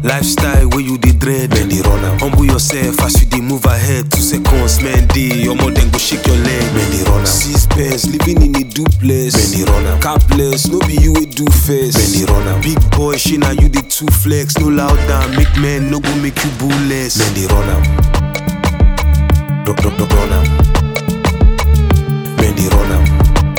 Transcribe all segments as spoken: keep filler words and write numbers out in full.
Lifestyle where you dey dread, then they run am. Humble yourself as you dey move ahead. Two seconds, man, day, your more then go shake your leg, man, they run am. Six pence, living in a duplex, man, they run am. Capless, no be you we do first, man, they run am. Big boy, she now you dey two flex, no loud down, make men no go make you bullless, man, they run am. Run, run, run, run am, man, they run am.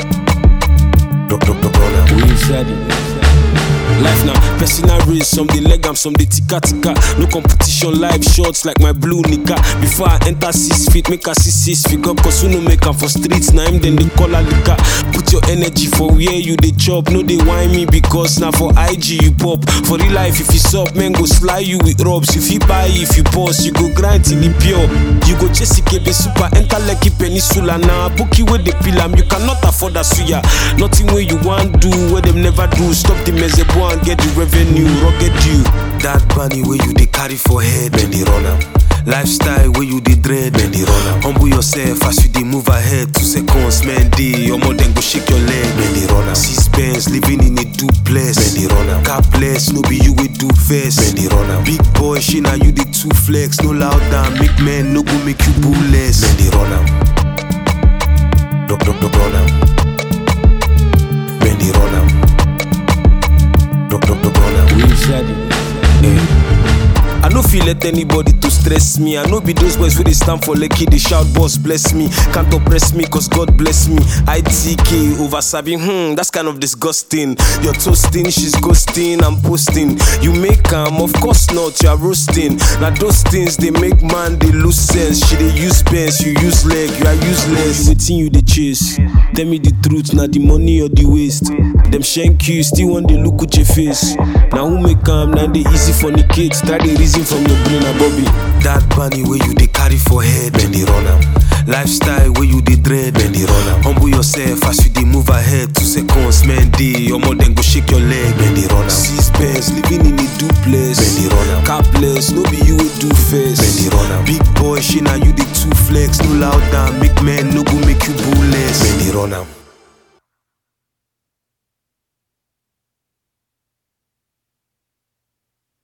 Run, run, run, run am. We said it. Life now, personal race, some they leg am, some they tika tika. No competition, live shots like my blue nika. Before I enter six feet, make a see six figure. Cause who no make am for streets, now him then they call a liquor. Put your energy for where you they chop. No they whine me because now for I G you pop. For real life if you sup, man go sly you with robs. If you buy, if you pause, you go grind till it pure. You go chase Ikebe super, enter Lekki Peninsula. Now book you with the pillam, you cannot afford a suya. Nothing where you want do, where them never do. Stop the mezebo and get the revenue, rugged you. That bunny where you they carry for head, man, they run am. Lifestyle where you dey dread, man, they run am. Humble yourself as you dey move ahead. Two seconds, man, day, your more then go shake your leg, man, they run am. Six pence, living in a duplex, man, they run am. Capless, no be you we do first, man, they run am. Big boy, she now you dey two flex, no loud down, make men no go make you bullless, man, they run am. Run, run, run, run am, man, they run am. Run, run, run, run am. We said it. I no feel let anybody to stress me. I know be those boys where they stand for Lekki, they shout boss bless me. Can't oppress me cause God bless me. I T K over Sabi, hmm, that's kind of disgusting. You're toasting, she's ghosting, I'm posting. You make am, of course not, you're roasting. Now those things they make man, they lose sense. She they use pens, you use leg, you are useless. Waiting you they chase. Tell me the truth, now the money or the waste. Them shank you, still want they look with your face. Now who make am, now they easy for the kids. Try the reason from your brain, a Bobby. That bunny where you they carry for head, man, they run am. Lifestyle where you they dread, man, they run am. Humble yourself as you they move ahead. Two seconds, man, day, your more then go shake your leg, man, they run am. Six pence, living in a duplex, man, they run am. Capless, no be you we do first, man, they run am. Big boy, she now you they two flex, no loud down, make men no